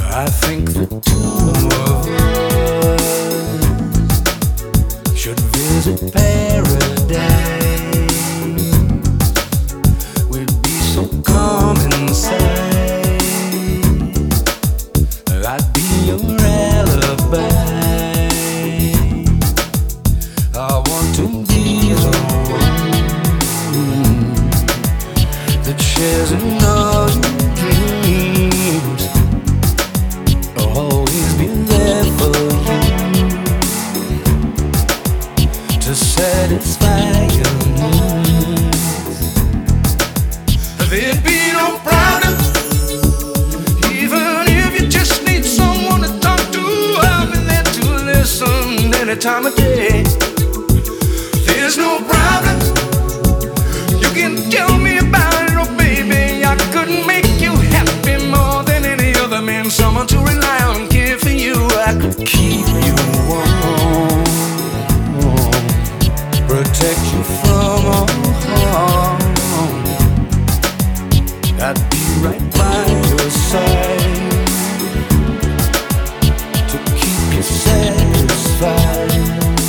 I think the two of us should visit paradise. We'd be so calm inside. I'd be your alibi. I want to be the one that shares in all your dreams. I'll always be there for you to satisfy your needs. There'd be no problem, even if you just need someone to talk to. I'll be there to listen any time of day. There's no problem, you can tell me about it, oh baby. I could make you happy more than any other man. Someone to rely on and care for you. I could keep you warm, protect you from all harm. I'd be right by your side to keep you satisfied.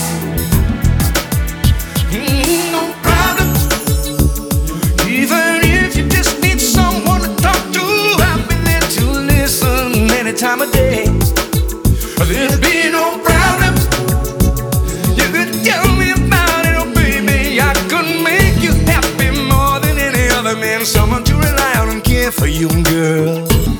No problem, even if you just need someone to talk to. I'll be there to listen any time of day. There'd be no problem, you could tell me about it, oh baby. I could make you happy more than any other man. Someone to rely on and care for you, girl.